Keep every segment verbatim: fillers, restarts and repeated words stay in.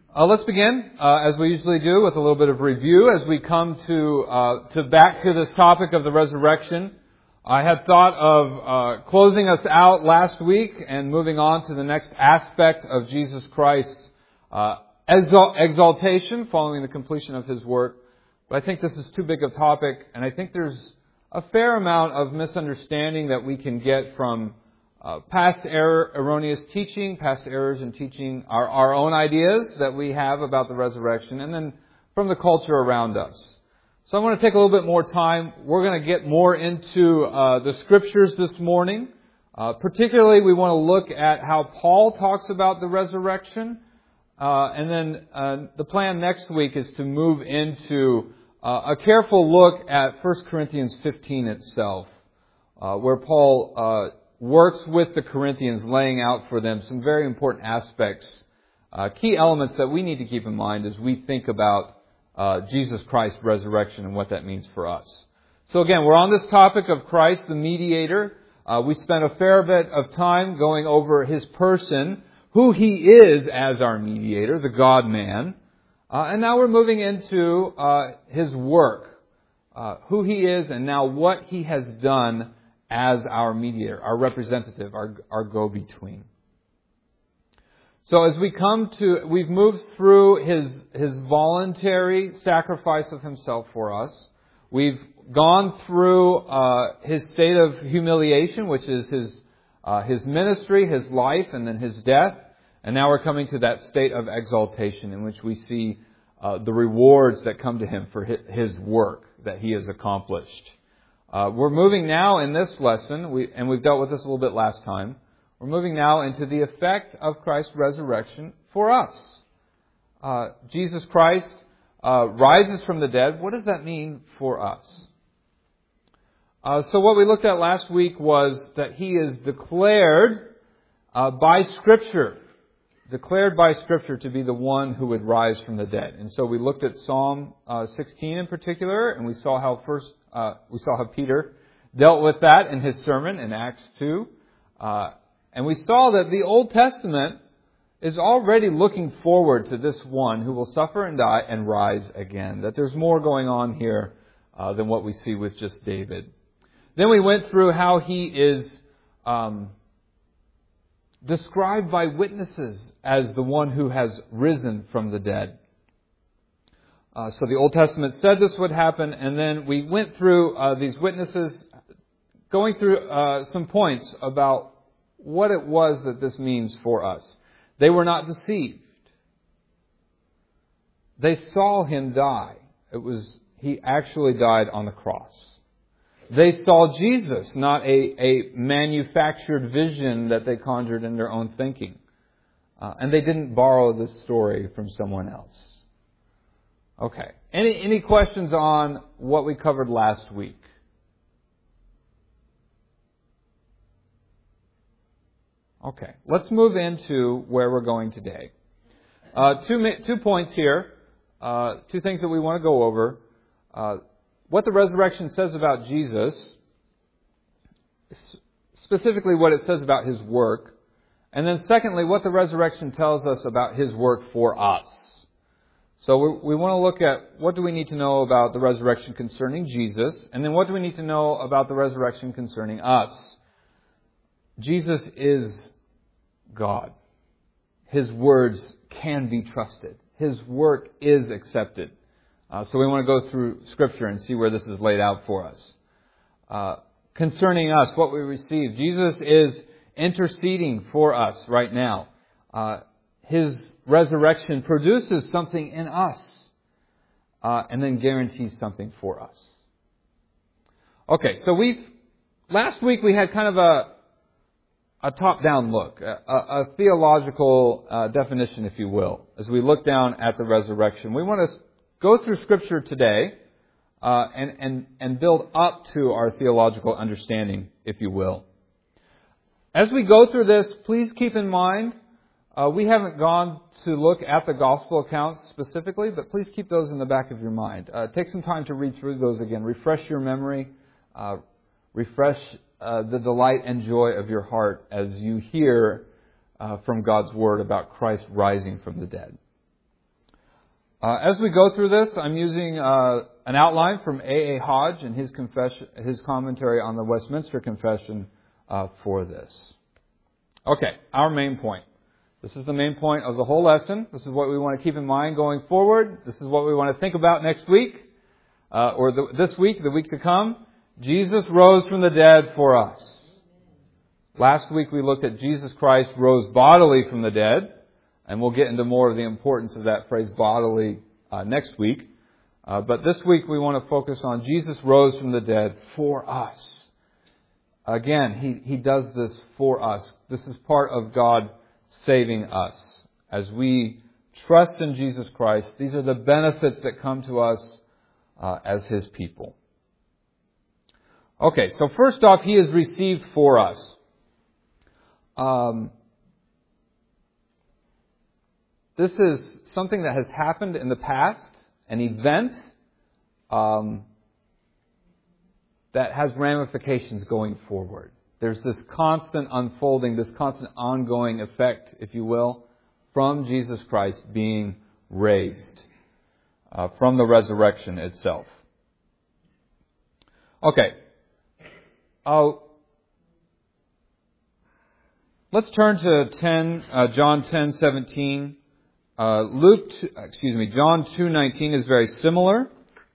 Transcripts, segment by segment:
Uh, let's begin, uh, as we usually do, with a little bit of review as we come to uh, to back to this topic of the resurrection. I had thought of uh, closing us out last week and moving on to the next aspect of Jesus Christ's uh, exal- exaltation following the completion of His work. But I think this is too big a topic, and I think there's a fair amount of misunderstanding that we can get from Uh, past error, erroneous teaching, past errors in teaching our, our own ideas that we have about the resurrection, and then from the culture around us. So I want to take a little bit more time. We're going to get more into uh, the Scriptures this morning. Uh, particularly, we want to look at how Paul talks about the resurrection. Uh, and then uh, the plan next week is to move into uh, a careful look at First Corinthians fifteen itself, uh, where Paul Uh, works with the Corinthians, laying out for them some very important aspects, uh, key elements that we need to keep in mind as we think about uh, Jesus Christ's resurrection and what that means for us. So again, we're on this topic of Christ, the mediator. Uh, we spent a fair bit of time going over His person, who He is as our mediator, the God-man. Uh, and now we're moving into uh, His work, uh, who He is, and now what He has done as our mediator, our representative, our, our go-between. So as we come to, we've moved through His, His voluntary sacrifice of Himself for us. We've gone through uh, His state of humiliation, which is His, uh, His ministry, His life, and then His death. And now we're coming to that state of exaltation in which we see uh, the rewards that come to Him for His work that He has accomplished. Uh, we're moving now in this lesson, we, and we've dealt with this a little bit last time, we're moving now into the effect of Christ's resurrection for us. Uh, Jesus Christ uh, rises from the dead. What does that mean for us? Uh, so what we looked at last week was that He is declared uh, by Scripture, declared by Scripture to be the one who would rise from the dead. And so we looked at Psalm uh, sixteen in particular, and we saw how first Uh, we saw how Peter dealt with that in his sermon in Acts two. Uh, and we saw that the Old Testament is already looking forward to this one who will suffer and die and rise again. That there's more going on here uh, than what we see with just David. Then we went through how He is um, described by witnesses as the one who has risen from the dead. Uh, so the Old Testament said this would happen, and then we went through uh, these witnesses, going through uh, some points about what it was that this means for us. They were not deceived. They saw Him die. It was He actually died on the cross. They saw Jesus, not a, a manufactured vision that they conjured in their own thinking. Uh, and they didn't borrow this story from someone else. Okay. Any any questions on what we covered last week? Okay. Let's move into where we're going today. Uh, two two points here. Uh, two things that we want to go over. Uh, what the resurrection says about Jesus, specifically what it says about His work, and then secondly, what the resurrection tells us about His work for us. So we, we want to look at what do we need to know about the resurrection concerning Jesus, and then what do we need to know about the resurrection concerning us. Jesus is God. His words can be trusted. His work is accepted. Uh, so we want to go through Scripture and see where this is laid out for us. Uh, concerning us, what we receive, Jesus is interceding for us right now. Uh, his resurrection produces something in us, uh, and then guarantees something for us. Okay, so we've last week we had kind of a a top-down look, a, a theological uh, definition, if you will, as we look down at the resurrection. We want to go through Scripture today uh, and and and build up to our theological understanding, if you will. As we go through this, please keep in mind. Uh, we haven't gone to look at the gospel accounts specifically, but please keep those in the back of your mind. Uh, take some time to read through those again. Refresh your memory. Uh, refresh uh, the delight and joy of your heart as you hear uh, from God's Word about Christ rising from the dead. Uh, as we go through this, I'm using uh, an outline from A A Hodge and his confession, his commentary on the Westminster Confession uh, for this. Okay, our main point. This is the main point of the whole lesson. This is what we want to keep in mind going forward. This is what we want to think about next week, uh, or the, this week, the week to come. Jesus rose from the dead for us. Last week we looked at Jesus Christ rose bodily from the dead, and we'll get into more of the importance of that phrase bodily uh, next week. Uh, but this week we want to focus on Jesus rose from the dead for us. Again, He, He does this for us. This is part of God saving us. As we trust in Jesus Christ, these are the benefits that come to us uh, as His people. Okay, so first off, He is received for us. Um, this is something that has happened in the past, an event um, that has ramifications going forward. There's this constant unfolding, this constant ongoing effect, if you will, from Jesus Christ being raised, uh, from the resurrection itself. Okay. Uh, let's turn to ten, uh, John ten seventeen. Uh, Luke, excuse me, John two nineteen is very similar.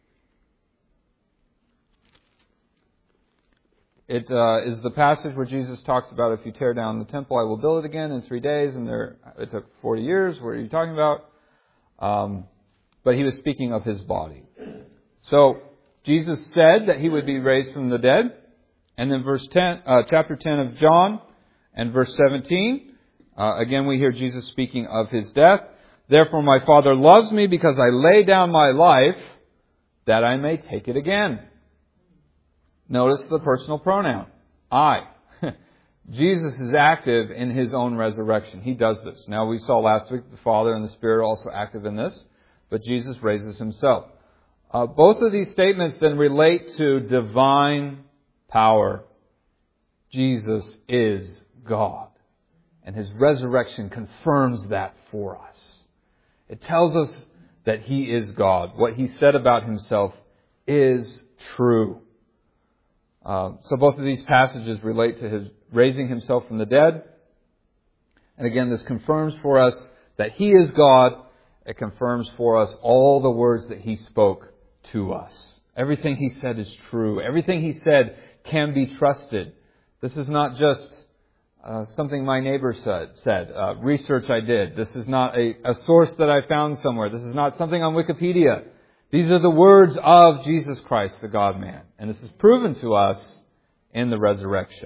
It uh, is the passage where Jesus talks about, if you tear down the temple, I will build it again in three days. And there, it took forty years. What are you talking about? Um, but he was speaking of his body. So Jesus said that he would be raised from the dead. And then verse ten, uh, chapter ten of John and verse seventeen, uh, again we hear Jesus speaking of his death. Therefore my Father loves me because I lay down my life that I may take it again. Notice the personal pronoun. I. Jesus is active in His own resurrection. He does this. Now we saw last week the Father and the Spirit are also active in this, but Jesus raises Himself. Uh, both of these statements then relate to divine power. Jesus is God. And His resurrection confirms that for us. It tells us that He is God. What He said about Himself is true. Uh, so both of these passages relate to His raising Himself from the dead. And again, this confirms for us that He is God. It confirms for us all the words that He spoke to us. Everything He said is true. Everything He said can be trusted. This is not just uh, something my neighbor said, said uh, research I did. This is not a, a source that I found somewhere. This is not something on Wikipedia. These are the words of Jesus Christ, the God-man. And this is proven to us in the resurrection.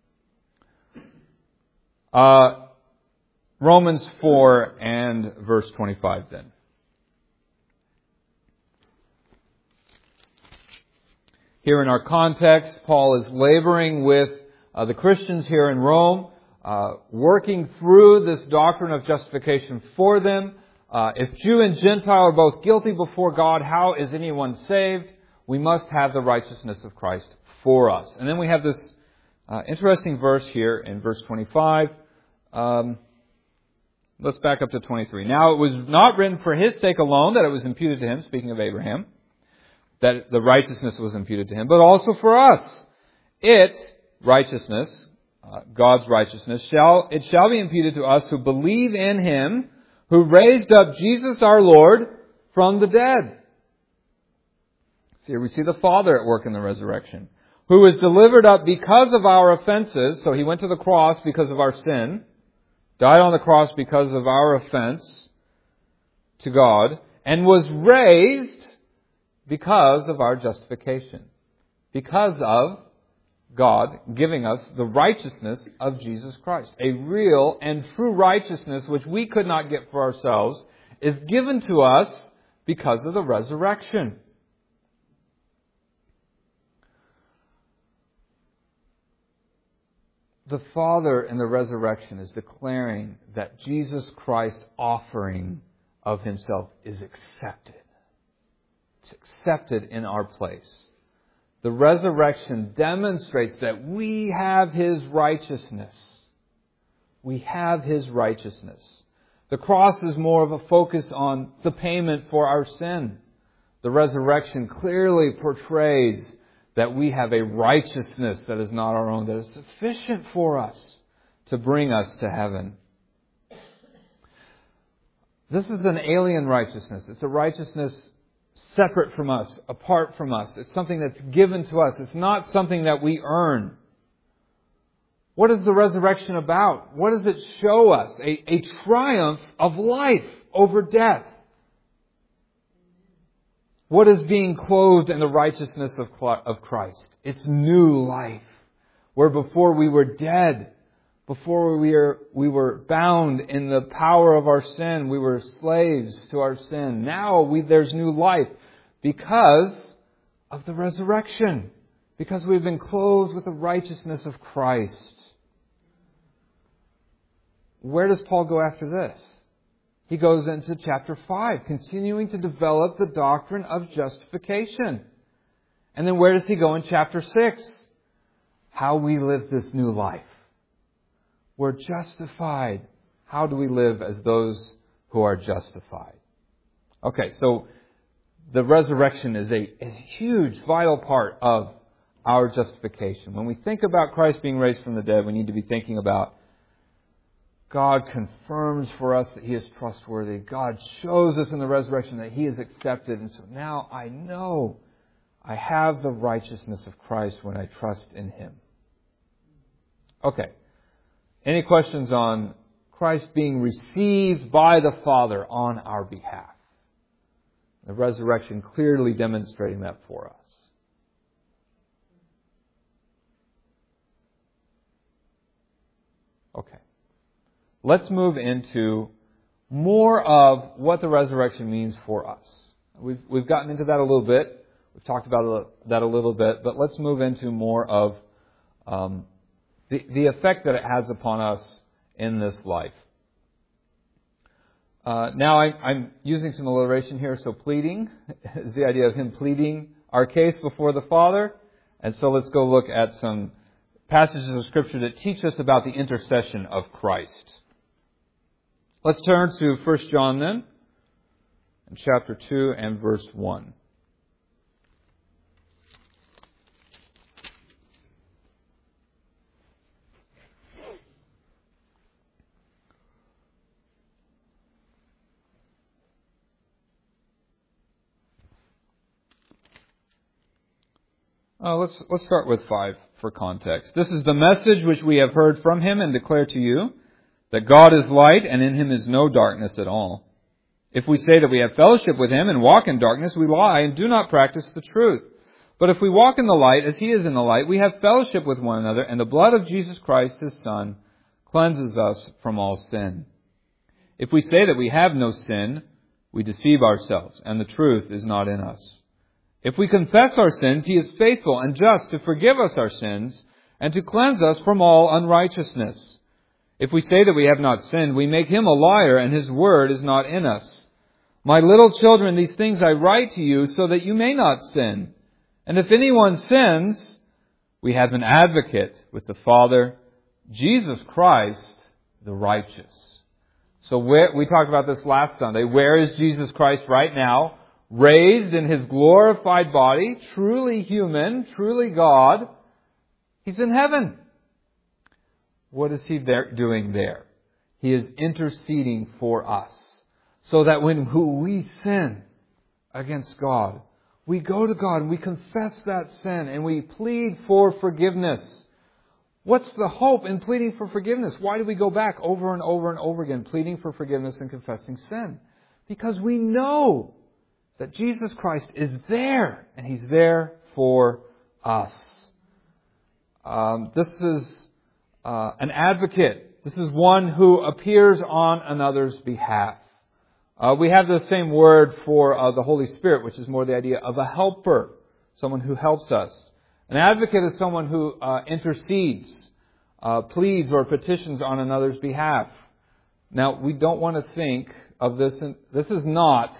Uh, Romans four and verse twenty-five then. Here in our context, Paul is laboring with uh, the Christians here in Rome, uh, working through this doctrine of justification for them. Uh, if Jew and Gentile are both guilty before God, how is anyone saved? We must have the righteousness of Christ for us. And then we have this uh, interesting verse here in verse twenty-five. Um, let's back up to twenty-three. Now it was not written for his sake alone that it was imputed to him, speaking of Abraham, that the righteousness was imputed to him, but also for us. It, righteousness, uh, God's righteousness, shall it shall be imputed to us who believe in Him, who raised up Jesus our Lord from the dead. So here we see the Father at work in the resurrection, who was delivered up because of our offenses. So He went to the cross because of our sin, died on the cross because of our offense to God, and was raised because of our justification. Because of God giving us the righteousness of Jesus Christ. A real and true righteousness which we could not get for ourselves is given to us because of the resurrection. The Father in the resurrection is declaring that Jesus Christ's offering of Himself is accepted. It's accepted in our place. The resurrection demonstrates that we have His righteousness. We have His righteousness. The cross is more of a focus on the payment for our sin. The resurrection clearly portrays that we have a righteousness that is not our own, that is sufficient for us to bring us to heaven. This is an alien righteousness. It's a righteousness separate from us, apart from us. It's something that's given to us. It's not something that we earn. What is the resurrection about? What does it show us? A, a triumph of life over death. What is being clothed in the righteousness of of Christ? It's new life. Where before we were dead, before we were, we were bound in the power of our sin, we were slaves to our sin. Now we, there's new life because of the resurrection. Because we've been clothed with the righteousness of Christ. Where does Paul go after this? He goes into chapter five, continuing to develop the doctrine of justification. And then where does he go in chapter six? How we live this new life. We're justified. How do we live as those who are justified? Okay, so the resurrection is a, a huge, vital part of our justification. When we think about Christ being raised from the dead, we need to be thinking about God confirms for us that He is trustworthy. God shows us in the resurrection that He is accepted. And so now I know I have the righteousness of Christ when I trust in Him. Okay. Any questions on Christ being received by the Father on our behalf? The resurrection clearly demonstrating that for us. Okay. Let's move into more of what the resurrection means for us. We've, we've gotten into that a little bit. We've talked about that a little bit, but let's move into more of um, the, the effect that it has upon us in this life. Uh, now, I, I'm using some alliteration here, so pleading is the idea of Him pleading our case before the Father. And so let's go look at some passages of Scripture that teach us about the intercession of Christ. Let's turn to First John then, in chapter two and verse one. Uh, let's let's start with five for context. This is the message which we have heard from Him and declare to you, that God is light and in Him is no darkness at all. If we say that we have fellowship with Him and walk in darkness, we lie and do not practice the truth. But if we walk in the light as He is in the light, we have fellowship with one another, and the blood of Jesus Christ, His Son, cleanses us from all sin. If we say that we have no sin, we deceive ourselves, and the truth is not in us. If we confess our sins, He is faithful and just to forgive us our sins and to cleanse us from all unrighteousness. If we say that we have not sinned, we make Him a liar, and His word is not in us. My little children, these things I write to you so that you may not sin. And if anyone sins, we have an advocate with the Father, Jesus Christ, the righteous. So where, we talked about this last Sunday. Where is Jesus Christ right now? Raised in His glorified body, truly human, truly God. He's in heaven. What is He there doing there? He is interceding for us. So that when we sin against God, we go to God and we confess that sin and we plead for forgiveness. What's the hope in pleading for forgiveness? Why do we go back over and over and over again pleading for forgiveness and confessing sin? Because we know that Jesus Christ is there and He's there for us. Um, this is uh, an advocate. This is one who appears on another's behalf. Uh, we have the same word for uh, the Holy Spirit, which is more the idea of a helper, someone who helps us. An advocate is someone who uh, intercedes, uh, pleads or petitions on another's behalf. Now, we don't want to think of this. In, this is not,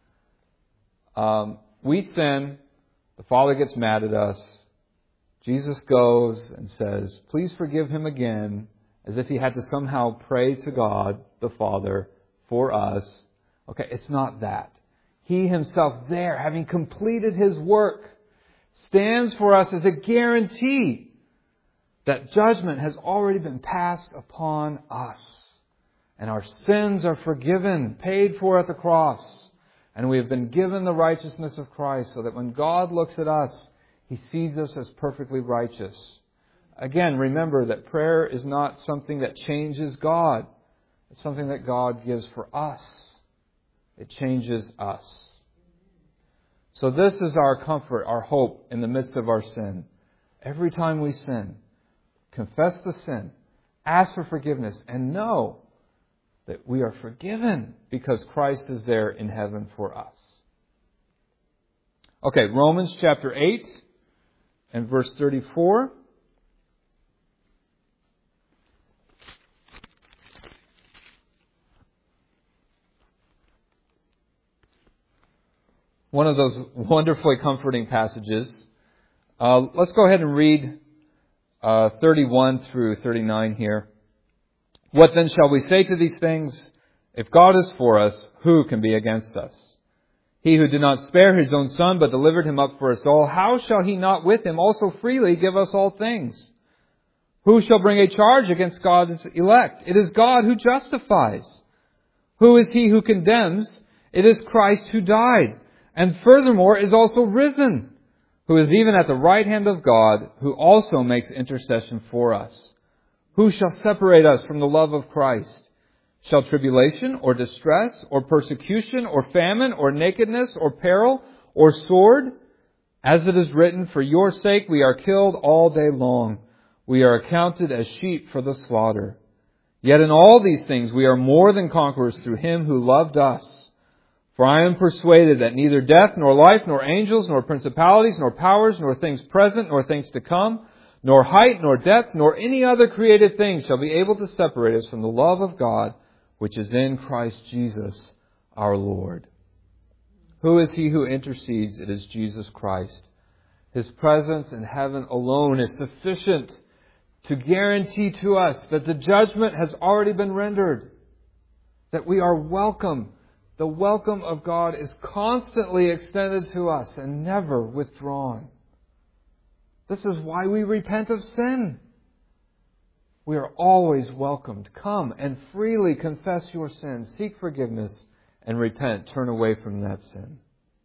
um, we sin, the Father gets mad at us, Jesus goes and says, please forgive him again, as if He had to somehow pray to God, the Father, for us. Okay, it's not that. He Himself there, having completed His work, stands for us as a guarantee that judgment has already been passed upon us. And our sins are forgiven, paid for at the cross. And we have been given the righteousness of Christ so that when God looks at us, He sees us as perfectly righteous. Again, remember that prayer is not something that changes God. It's something that God gives for us. It changes us. So this is our comfort, our hope in the midst of our sin. Every time we sin, confess the sin, ask for forgiveness, and know that we are forgiven because Christ is there in heaven for us. Okay, Romans chapter eight and verse thirty-four. One of those wonderfully comforting passages. Uh, let's go ahead and read uh, thirty-one through thirty-nine here. What then shall we say to these things? If God is for us, who can be against us? He who did not spare His own Son, but delivered Him up for us all, how shall He not with Him also freely give us all things? Who shall bring a charge against God's elect? It is God who justifies. Who is he who condemns? It is Christ who died, and furthermore is also risen, who is even at the right hand of God, who also makes intercession for us. Who shall separate us from the love of Christ? Shall tribulation, or distress, or persecution, or famine, or nakedness, or peril, or sword? As it is written, for your sake we are killed all day long. We are accounted as sheep for the slaughter. Yet in all these things we are more than conquerors through Him who loved us. For I am persuaded that neither death, nor life, nor angels, nor principalities, nor powers, nor things present, nor things to come, nor height, nor depth, nor any other created thing shall be able to separate us from the love of God, which is in Christ Jesus our Lord. Who is He who intercedes? It is Jesus Christ. His presence in heaven alone is sufficient to guarantee to us that the judgment has already been rendered, that we are welcome. The welcome of God is constantly extended to us and never withdrawn. This is why we repent of sin. We are always welcomed. Come and freely confess your sin, seek forgiveness, and repent. Turn away from that sin.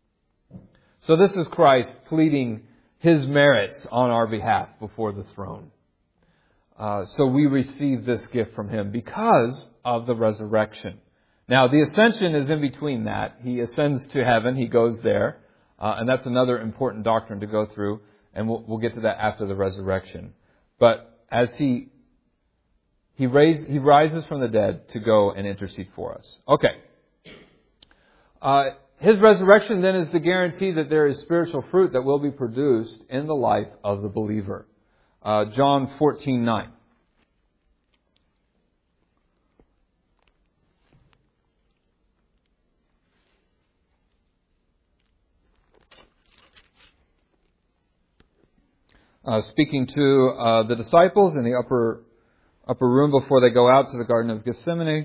So this is Christ pleading His merits on our behalf before the throne. Uh, so we receive this gift from Him because of the resurrection. Now, the ascension is in between that. He ascends to heaven. He goes there. Uh, and that's another important doctrine to go through. And we'll, we'll get to that after the resurrection. But as He he, raised, he rises from the dead to go and intercede for us. Okay. Uh, his resurrection then is the guarantee that there is spiritual fruit that will be produced in the life of the believer. Uh, John fourteen nine. Uh, speaking to uh, the disciples in the upper upper room before they go out to the Garden of Gethsemane.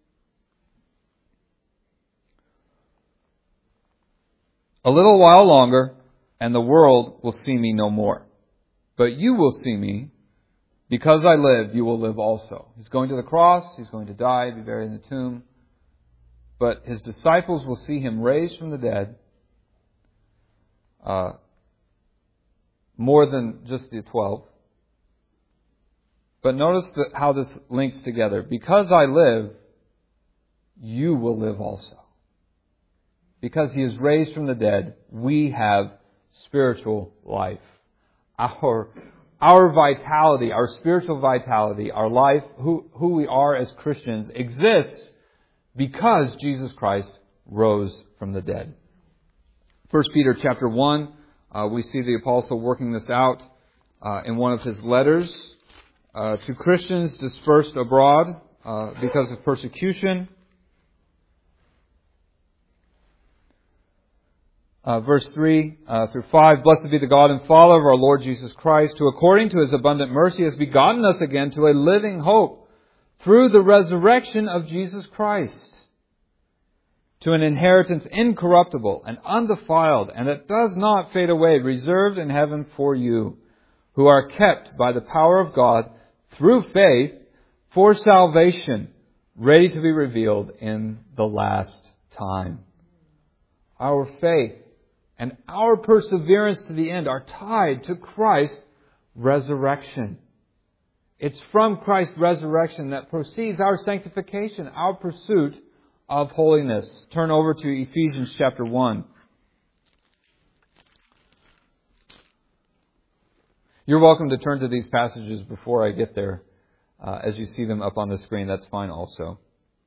A little while longer, and the world will see me no more. But you will see me. Because I live, you will live also. He's going to the cross. He's going to die, be buried in the tomb. But His disciples will see Him raised from the dead. Uh, more than just the twelve. But notice that how this links together. Because I live, you will live also. Because He is raised from the dead, we have spiritual life. Our, our vitality, our spiritual vitality, our life, who, who we are as Christians, exists because Jesus Christ rose from the dead. First Peter chapter one, uh, we see the apostle working this out uh, in one of his letters uh, to Christians dispersed abroad uh, because of persecution. Uh, verse three uh, through five, Blessed be the God and Father of our Lord Jesus Christ, who according to His abundant mercy has begotten us again to a living hope through the resurrection of Jesus Christ, to an inheritance incorruptible and undefiled, and that does not fade away, reserved in heaven for you, who are kept by the power of God through faith for salvation, ready to be revealed in the last time. Our faith and our perseverance to the end are tied to Christ's resurrection. It's from Christ's resurrection that proceeds our sanctification, our pursuit of holiness. Turn over to Ephesians chapter one. You're welcome to turn to these passages before I get there. Uh, as you see them up on the screen, that's fine also.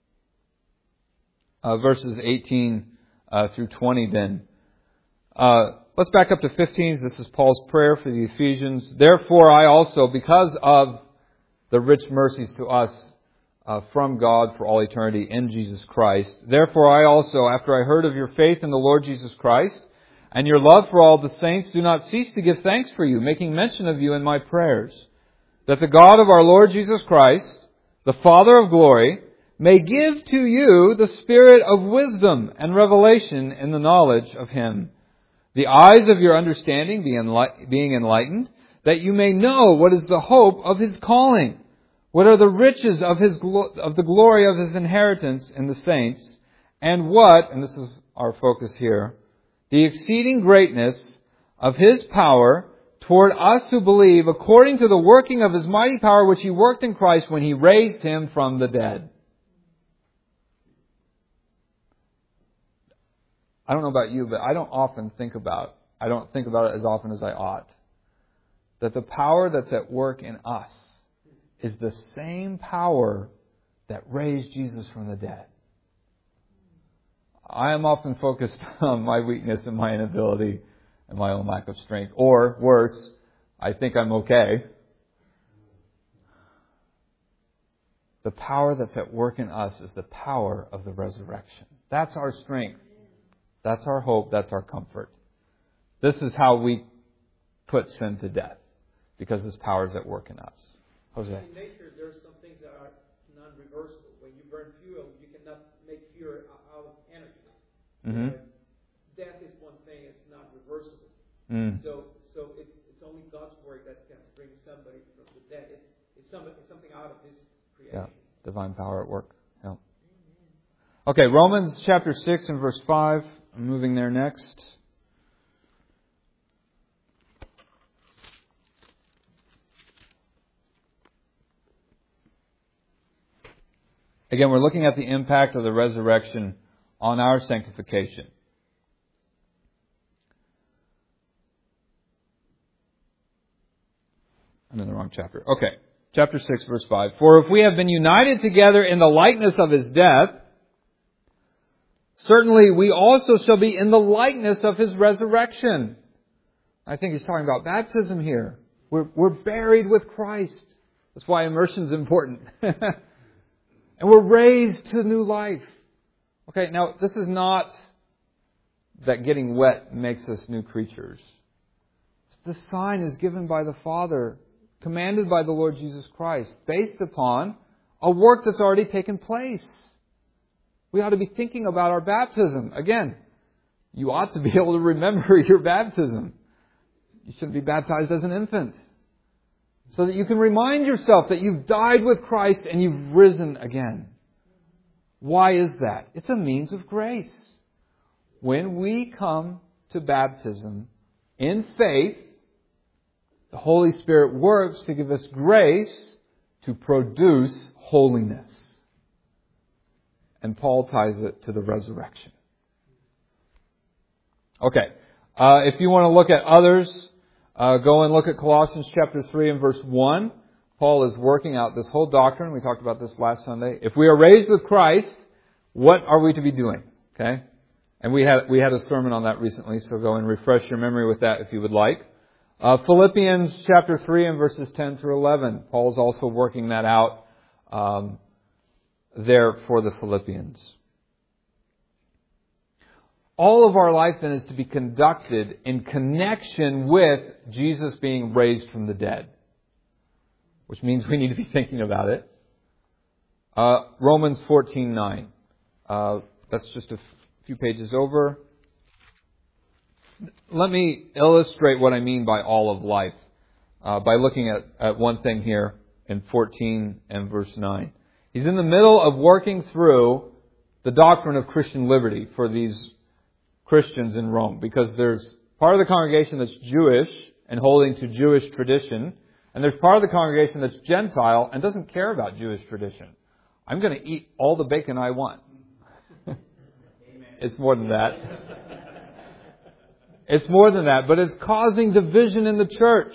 Uh, verses eighteen uh, through twenty then. Uh, let's back up to fifteen. This is Paul's prayer for the Ephesians. Therefore I also, because of the rich mercies to us uh, from God for all eternity in Jesus Christ, therefore I also, after I heard of your faith in the Lord Jesus Christ, and your love for all the saints, do not cease to give thanks for you, making mention of you in my prayers, that the God of our Lord Jesus Christ, the Father of glory, may give to you the spirit of wisdom and revelation in the knowledge of Him, the eyes of your understanding being enlightened, that you may know what is the hope of His calling, what are the riches of His of the glory of His inheritance in the saints, and what, and this is our focus here, the exceeding greatness of His power toward us who believe, according to the working of His mighty power which He worked in Christ when He raised Him from the dead. I don't know about you, but I don't often think about, I don't think about it as often as I ought, that the power that's at work in us is the same power that raised Jesus from the dead. I am often focused on my weakness and my inability and my own lack of strength. Or, worse, I think I'm okay. The power that's at work in us is the power of the resurrection. That's our strength. That's our hope. That's our comfort. This is how we put sin to death, because His power is at work in us. Jose? In nature, there are some things that are non-reversible. When you burn fuel, you cannot make fuel out of energy. Mm-hmm. Uh, death is one thing; it's not reversible. Mm. So, so it's, it's only God's work that can bring somebody from the dead. It, it's, somebody, it's something out of His creation. Yeah, divine power at work. Yeah. Okay, Romans chapter six and verse five. I'm moving there next. Again, we're looking at the impact of the resurrection on our sanctification. I'm in the wrong chapter. Okay. Chapter six, verse five. For if we have been united together in the likeness of His death, certainly we also shall be in the likeness of His resurrection. I think he's talking about baptism here. We're, we're buried with Christ. That's why immersion is important. And we're raised to new life. Okay, now this is not that getting wet makes us new creatures. The sign is given by the Father, commanded by the Lord Jesus Christ, based upon a work that's already taken place. We ought to be thinking about our baptism. Again, you ought to be able to remember your baptism. You shouldn't be baptized as an infant. So that you can remind yourself that you've died with Christ and you've risen again. Why is that? It's a means of grace. When we come to baptism in faith, the Holy Spirit works to give us grace to produce holiness. And Paul ties it to the resurrection. Okay. Uh, if you want to look at others, uh, go and look at Colossians chapter three and verse one. Paul is working out this whole doctrine. We talked about this last Sunday. If we are raised with Christ, what are we to be doing? Okay? And we had we had a sermon on that recently, so go and refresh your memory with that if you would like. Uh, Philippians chapter three and verses ten through eleven. Paul's also working that out um, there for the Philippians. All of our life then is to be conducted in connection with Jesus being raised from the dead, which means we need to be thinking about it. Uh, Romans fourteen nine. Uh, that's just a few pages over. Let me illustrate what I mean by all of life uh, by looking at, at one thing here in fourteen and verse nine. He's in the middle of working through the doctrine of Christian liberty for these Christians in Rome, because there's part of the congregation that's Jewish and holding to Jewish tradition, and there's part of the congregation that's Gentile and doesn't care about Jewish tradition. I'm going to eat all the bacon I want. It's more than that. It's more than that, but it's causing division in the church.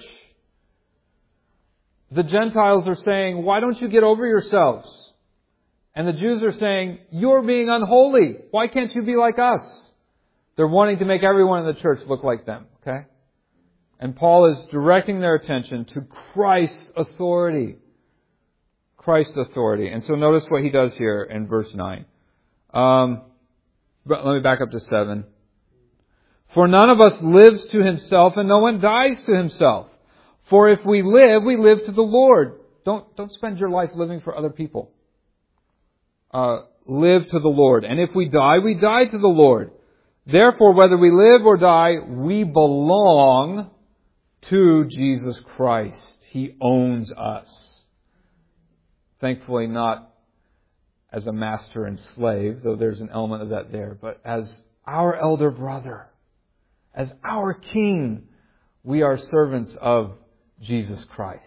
The Gentiles are saying, why don't you get over yourselves? And the Jews are saying, you're being unholy. Why can't you be like us? They're wanting to make everyone in the church look like them. Okay? And Paul is directing their attention to Christ's authority. Christ's authority. And so notice what he does here in verse nine. Um, but let me back up to seven. For none of us lives to himself, and no one dies to himself. For if we live, we live to the Lord. Don't, don't spend your life living for other people. Uh, live to the Lord. And if we die, we die to the Lord. Therefore, whether we live or die, we belong to Jesus Christ. He owns us. Thankfully, not as a master and slave, though there's an element of that there, but as our elder brother, as our King, we are servants of Jesus Christ.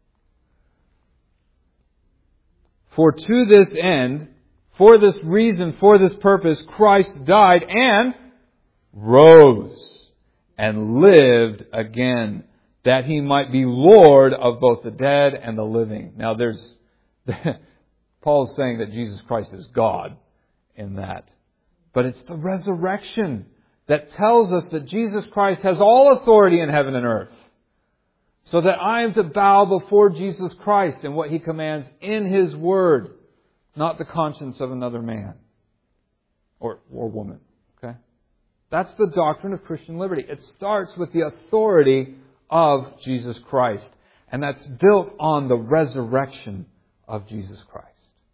For to this end, for this reason, for this purpose, Christ died and rose and lived again, that He might be Lord of both the dead and the living. Now there's, Paul is saying that Jesus Christ is God in that. But it's the resurrection that tells us that Jesus Christ has all authority in heaven and earth. So that I am to bow before Jesus Christ and what He commands in His Word, not the conscience of another man or, or woman. Okay? That's the doctrine of Christian liberty. It starts with the authority of Jesus Christ. And that's built on the resurrection of Jesus Christ.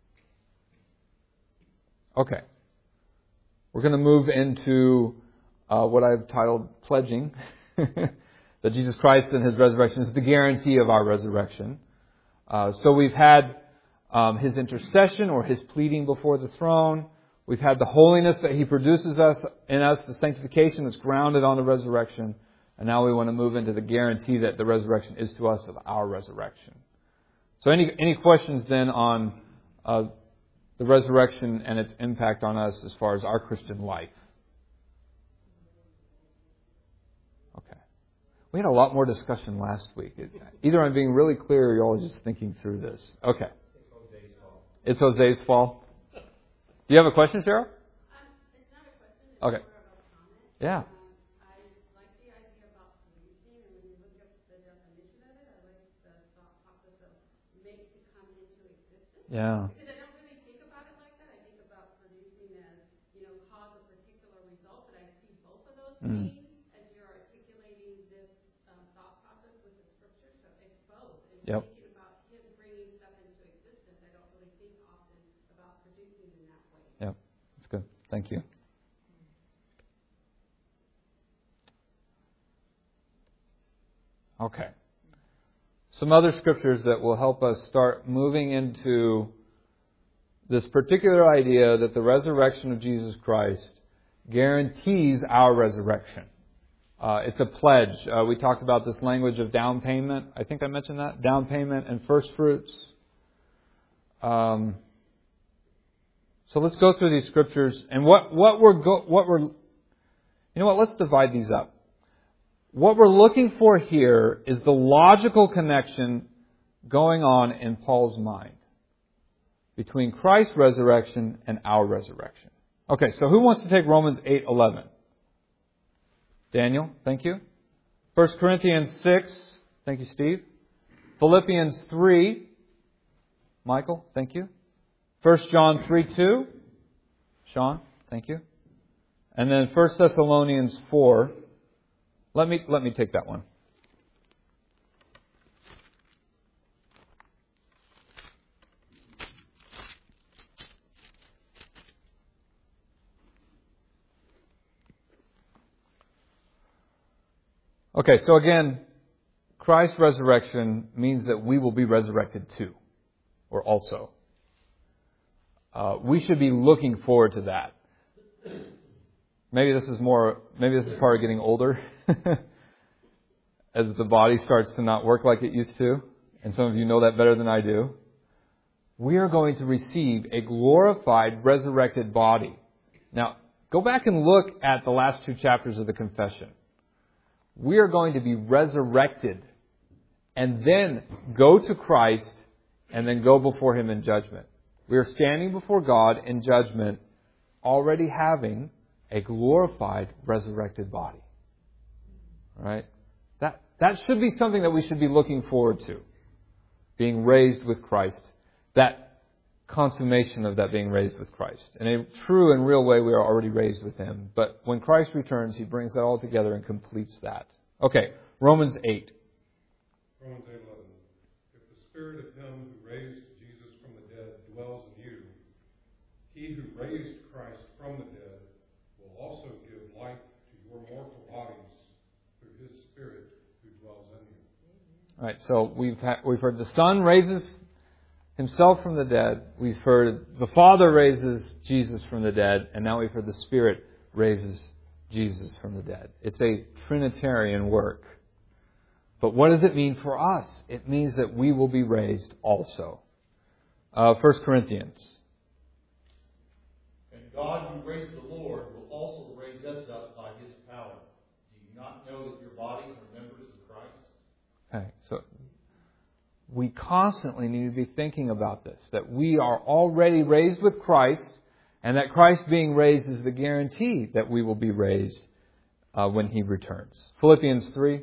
Okay. We're going to move into uh, what I've titled pledging. That Jesus Christ and His resurrection is the guarantee of our resurrection. Uh, so we've had um, His intercession or His pleading before the throne. We've had the holiness that He produces us in us, the sanctification that's grounded on the resurrection. And now we want to move into the guarantee that the resurrection is to us of our resurrection. So any any questions then on uh, the resurrection and its impact on us as far as our Christian life? Okay. We had a lot more discussion last week. Either I'm being really clear or you're all just thinking through this. Okay. It's Jose's fault. It's Jose's fault. Do you have a question, Sarah? Um, it's not a question. It's Okay. more of a comment. Yeah. Um, I like the idea about producing, and when you look at the definition of it, I like the thought process of make to come into existence. Yeah. Because I don't really think about it like that. I think about producing as, you know, cause a particular result, but I see both of those Mm. things as you're articulating this um, thought process with the scripture. So it's both. It's Yep. thinking about Him bringing stuff into existence. I don't really think often about producing in that way. Yep. That's good. Thank you. Okay. Some other scriptures that will help us start moving into this particular idea that the resurrection of Jesus Christ guarantees our resurrection. Uh, it's a pledge. Uh, we talked about this language of down payment. I think I mentioned that. Down payment and first fruits. Um, so let's go through these scriptures. And what, what we're, go, what we're, you know what, let's divide these up. What we're looking for here is the logical connection going on in Paul's mind between Christ's resurrection and our resurrection. Okay, so who wants to take Romans eight eleven? Daniel, thank you. First Corinthians six, thank you, Steve. Philippians three, Michael, thank you. First John three two, Sean, thank you. And then First Thessalonians four. Let me let me take that one. Okay, so again, Christ's resurrection means that we will be resurrected too, or also. Uh, we should be looking forward to that. Maybe this is more, maybe this is part of getting older, as the body starts to not work like it used to, and some of you know that better than I do. We are going to receive a glorified, resurrected body. Now, go back and look at the last two chapters of the confession. We are going to be resurrected and then go to Christ and then go before Him in judgment. We are standing before God in judgment, already having a glorified, resurrected body. All right? That, that should be something that we should be looking forward to. Being raised with Christ. That consummation of that being raised with Christ. In a true and real way, we are already raised with Him. But when Christ returns, He brings that all together and completes that. Okay, Romans eight. Romans eight eleven. If the Spirit of Him who raised Jesus from the dead dwells in you, He who raised Christ from the dead will also give life to your mortal bodies through His Spirit who dwells in you. All right, so we've ha- we've heard the Son raises Himself from the dead. We've heard the Father raises Jesus from the dead. And now we've heard the Spirit raises Jesus from the dead. It's a Trinitarian work. But what does it mean for us? It means that we will be raised also. Uh, First Corinthians. And God who raised the Lord will also raise us up by His power. Do you not know that your bodies are members of Christ? Okay, so we constantly need to be thinking about this, that we are already raised with Christ, and that Christ being raised is the guarantee that we will be raised uh, when He returns. Philippians three.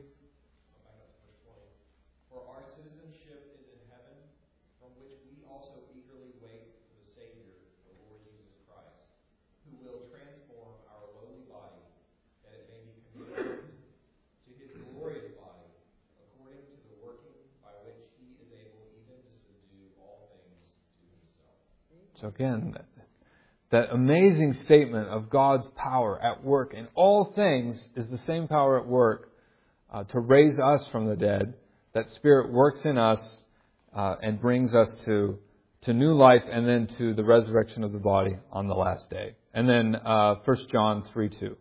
For our citizenship is in heaven, from which we also eagerly wait for the Savior, the Lord Jesus Christ, who will transform our lowly body, that it may be conformed to His glorious body, according to the working by which He is able even to subdue all things to Himself. So again, that, that amazing statement of God's power at work in all things is the same power at work uh, to raise us from the dead. That Spirit works in us uh, and brings us to to new life and then to the resurrection of the body on the last day. And then uh, First John three two.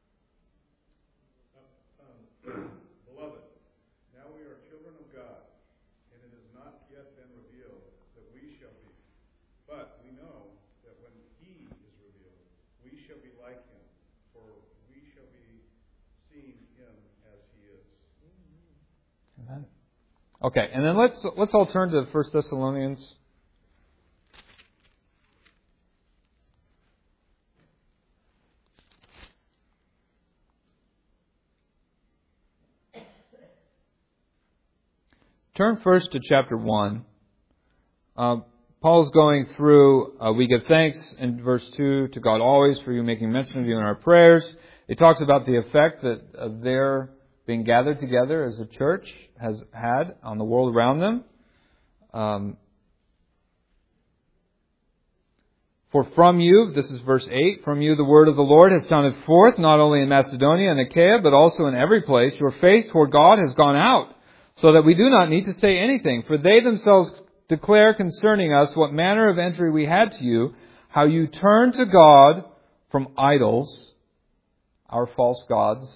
Beloved, now we are children of God, and it has not yet been revealed that we shall be. But we know that when He is revealed, we shall be like Him, for we shall be seeing Him as He is. Amen. Okay, and then let's let's all turn to First Thessalonians. Turn first to chapter one. Uh, Paul's going through, uh, we give thanks in verse two to God always for you, making mention of you in our prayers. It talks about the effect that uh, their being gathered together as a church has had on the world around them. Um, For from you, this is verse eight, from you the word of the Lord has sounded forth, not only in Macedonia and Achaia, but also in every place. Your faith toward God has gone out, so that we do not need to say anything. For they themselves declare concerning us what manner of entry we had to you, how you turned to God from idols, our false gods,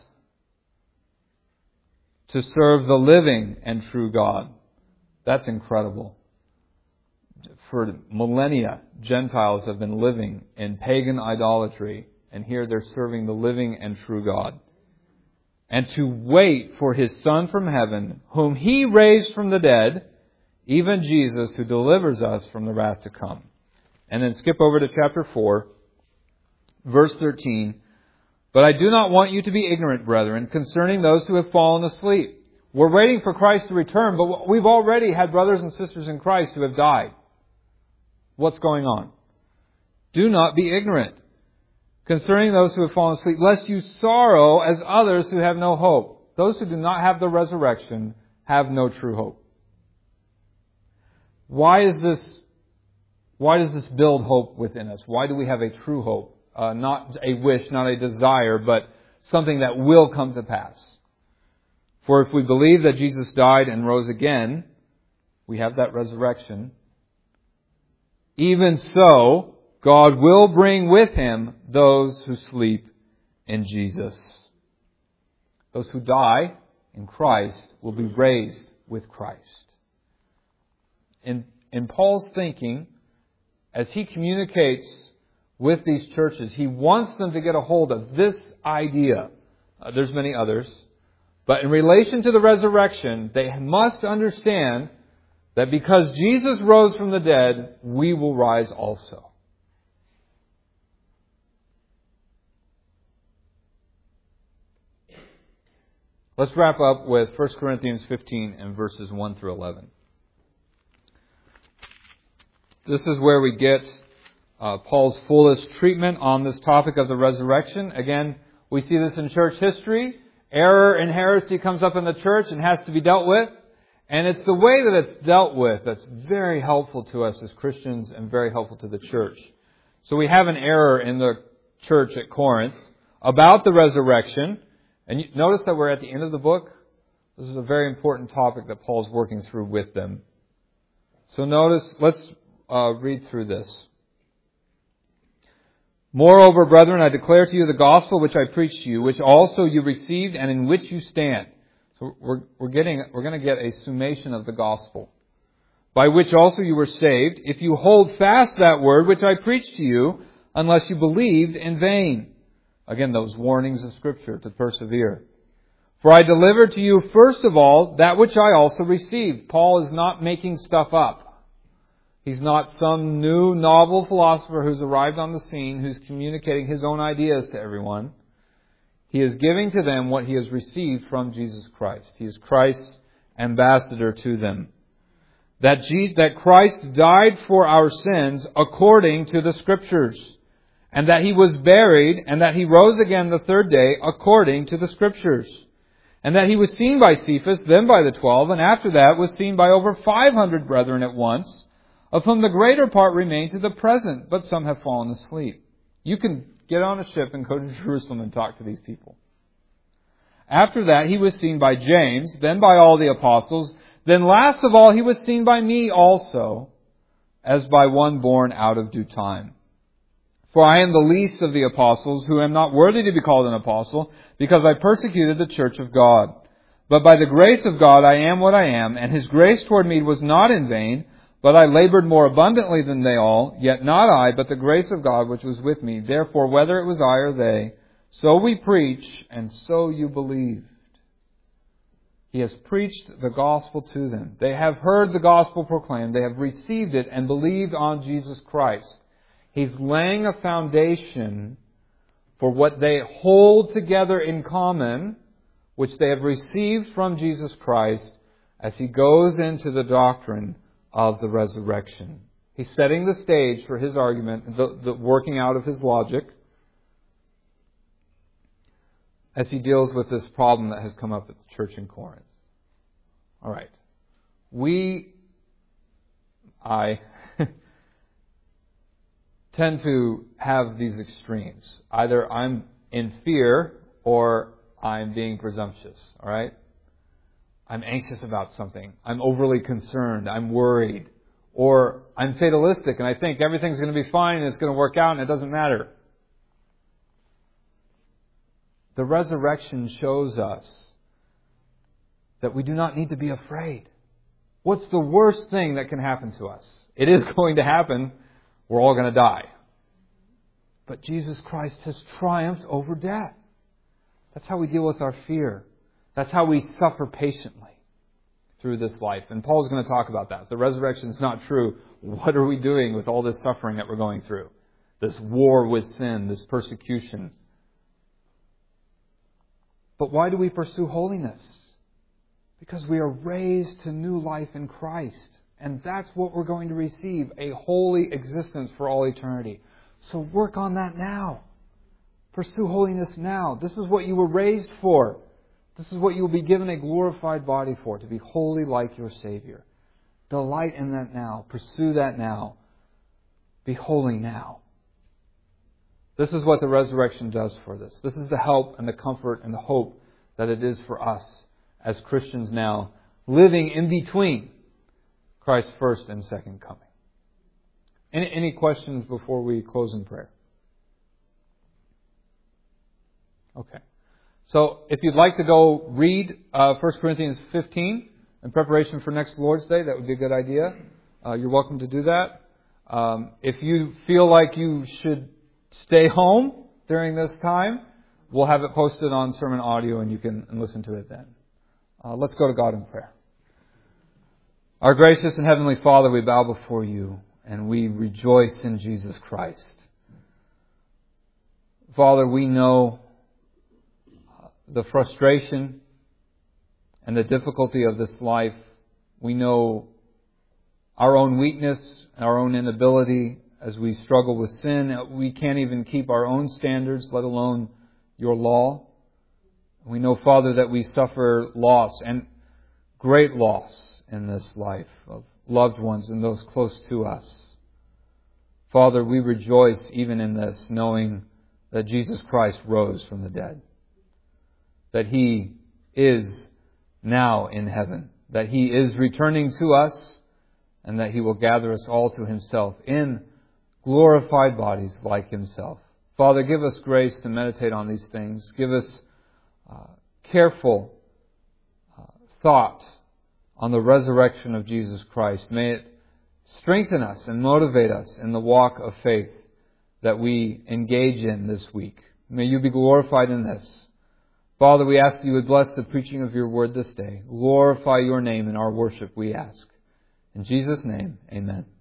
to serve the living and true God. That's incredible. For millennia, Gentiles have been living in pagan idolatry, and here they're serving the living and true God. And to wait for His Son from heaven, whom He raised from the dead, even Jesus, who delivers us from the wrath to come. And then skip over to chapter four, verse thirteen. But I do not want you to be ignorant, brethren, concerning those who have fallen asleep. We're waiting for Christ to return, but we've already had brothers and sisters in Christ who have died. What's going on? Do not be ignorant concerning those who have fallen asleep, lest you sorrow as others who have no hope. Those who do not have the resurrection have no true hope. Why is this? Why does this build hope within us? Why do we have a true hope? Uh, not a wish, not a desire, but something that will come to pass. For if we believe that Jesus died and rose again, we have that resurrection. Even so, God will bring with Him those who sleep in Jesus. Those who die in Christ will be raised with Christ. In, in Paul's thinking, as he communicates with these churches, he wants them to get a hold of this idea. Uh, there's many others. But in relation to the resurrection, they must understand that because Jesus rose from the dead, we will rise also. Let's wrap up with First Corinthians fifteen and verses one through eleven. This is where we get uh, Paul's fullest treatment on this topic of the resurrection. Again, we see this in church history. Error and heresy comes up in the church and has to be dealt with. And it's the way that it's dealt with that's very helpful to us as Christians and very helpful to the church. So we have an error in the church at Corinth about the resurrection. And you notice that we're at the end of the book. This is a very important topic that Paul's working through with them. So notice, let's uh, read through this. Moreover, brethren, I declare to you the gospel which I preached to you, which also you received and in which you stand. So we're, we're getting, we're going to get a summation of the gospel. By which also you were saved, if you hold fast that word which I preached to you, unless you believed in vain. Again, those warnings of Scripture to persevere. For I delivered to you first of all that which I also received. Paul is not making stuff up. He's not some new novel philosopher who's arrived on the scene, who's communicating his own ideas to everyone. He is giving to them what he has received from Jesus Christ. He is Christ's ambassador to them. That Jesus, that Christ died for our sins according to the Scriptures, and that He was buried, and that He rose again the third day according to the Scriptures, and that He was seen by Cephas, then by the twelve, and after that was seen by over five hundred brethren at once, of whom the greater part remain to the present, but some have fallen asleep. You can get on a ship and go to Jerusalem and talk to these people. After that, He was seen by James, then by all the apostles. Then last of all, He was seen by me also, as by one born out of due time. For I am the least of the apostles, who am not worthy to be called an apostle, because I persecuted the church of God. But by the grace of God I am what I am, and His grace toward me was not in vain, but I labored more abundantly than they all, yet not I, but the grace of God which was with me. Therefore, whether it was I or they, so we preach, and so you believed. He has preached the gospel to them. They have heard the gospel proclaimed. They have received it and believed on Jesus Christ. He's laying a foundation for what they hold together in common, which they have received from Jesus Christ, as He goes into the doctrine of the resurrection. He's setting the stage for His argument, the, the working out of His logic, as He deals with this problem that has come up at the church in Corinth. All right. We, I, tend to have these extremes. Either I'm in fear or I'm being presumptuous. All right? I'm anxious about something. I'm overly concerned. I'm worried. Or I'm fatalistic and I think everything's going to be fine and it's going to work out and it doesn't matter. The resurrection shows us that we do not need to be afraid. What's the worst thing that can happen to us? It is going to happen. We're all going to die. But Jesus Christ has triumphed over death. That's how we deal with our fear. That's how we suffer patiently through this life. And Paul's going to talk about that. If the resurrection is not true, what are we doing with all this suffering that we're going through? This war with sin, this persecution. But why do we pursue holiness? Because we are raised to new life in Christ. And that's what we're going to receive, a holy existence for all eternity. So work on that now. Pursue holiness now. This is what you were raised for. This is what you will be given a glorified body for, to be holy like your Savior. Delight in that now. Pursue that now. Be holy now. This is what the resurrection does for this. This is the help and the comfort and the hope that it is for us as Christians now, living in between Christ's first and second coming. Any, any questions before we close in prayer? Okay. So if you'd like to go read uh, First Corinthians fifteen in preparation for next Lord's Day, that would be a good idea. Uh, you're welcome to do that. Um, if you feel like you should stay home during this time, we'll have it posted on sermon audio and you can listen to it then. Uh, let's go to God in prayer. Our gracious and heavenly Father, we bow before you and we rejoice in Jesus Christ. Father, we know the frustration and the difficulty of this life. We know our own weakness, our own inability as we struggle with sin. We can't even keep our own standards, let alone your law. We know, Father, that we suffer loss and great loss in this life of loved ones and those close to us. Father, we rejoice even in this, knowing that Jesus Christ rose from the dead, that He is now in heaven, that He is returning to us, and that He will gather us all to Himself in glorified bodies like Himself. Father, give us grace to meditate on these things. Give us uh, careful uh, thought on the resurrection of Jesus Christ. May it strengthen us and motivate us in the walk of faith that we engage in this week. May you be glorified in this. Father, we ask that you would bless the preaching of your word this day. Glorify your name in our worship, we ask. In Jesus' name, amen.